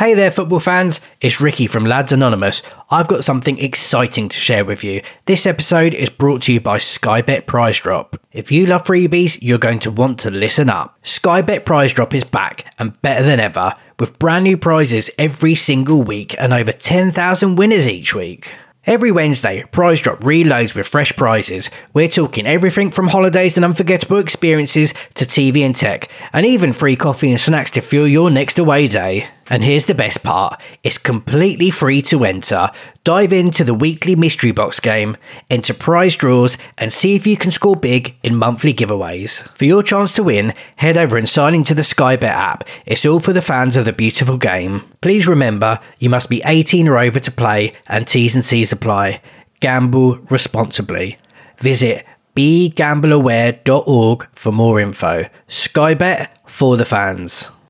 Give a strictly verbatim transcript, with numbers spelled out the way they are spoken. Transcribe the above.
Hey there, football fans. It's Ricky from Lads Anonymous. I've got something exciting to share with you. This episode is brought to you by Sky Bet Prize Drop. If you love freebies, you're going to want to listen up. Sky Bet Prize Drop is back and better than ever, with brand new prizes every single week and over ten thousand winners each week. Every Wednesday, Prize Drop reloads with fresh prizes. We're talking everything from holidays and unforgettable experiences to T V and tech, and even free coffee and snacks to fuel your next away day. And here's the best part, it's completely free to enter. Dive into the weekly mystery box game, enter prize draws, and see if you can score big in monthly giveaways. For your chance to win, head over and sign into the Sky Bet app. It's all for the fans of the beautiful game. Please remember, you must be eighteen or over to play, and T's and C's apply. Gamble responsibly. Visit be gamble aware dot org for more info. Sky Bet for the fans.